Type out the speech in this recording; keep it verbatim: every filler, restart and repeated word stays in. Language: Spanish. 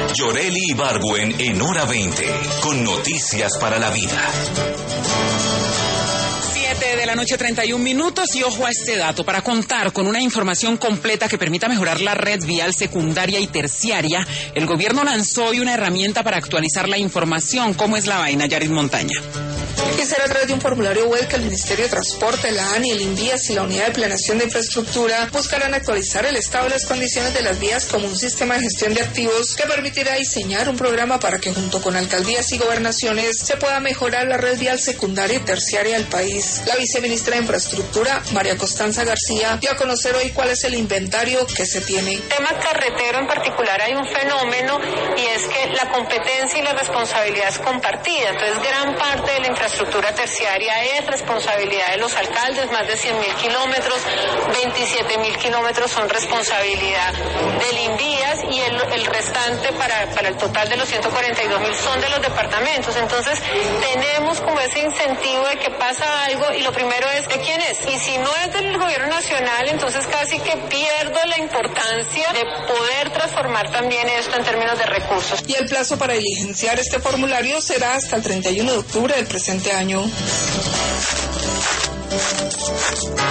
Yoreli Ibargüen en Hora veinte, con noticias para la vida. De la noche, treinta y un minutos, y ojo a este dato. Para contar con una información completa que permita mejorar la red vial secundaria y terciaria, el gobierno lanzó hoy una herramienta para actualizar la información. ¿Cómo es la vaina, Yaris Montaña? Que será a través de un formulario web que el Ministerio de Transporte, la ANI, el INVIAS y la Unidad de Planeación de Infraestructura buscarán actualizar el estado de las condiciones de las vías como un sistema de gestión de activos que permitirá diseñar un programa para que junto con alcaldías y gobernaciones se pueda mejorar la red vial secundaria y terciaria del país. La viceministra de Infraestructura, María Constanza García, dio a conocer hoy cuál es el inventario que se tiene. En el tema carretero en particular hay un fenómeno y es que la competencia y la responsabilidad es compartida. Entonces gran parte de la infraestructura terciaria es responsabilidad de los alcaldes, más de cien mil kilómetros, veintisiete mil kilómetros son responsabilidad del INVIAS y el, el restante para, para el total de los ciento cuarenta y dos mil son de los departamentos. Entonces tenemos como ese incentivo de que pasa algo y lo primero es ¿de quién es? Y si no es del gobierno nacional, entonces casi que pierdo la importancia de poder transformar también esto en términos de recursos. Y el plazo para diligenciar este formulario será hasta el treinta y uno de octubre del presente año.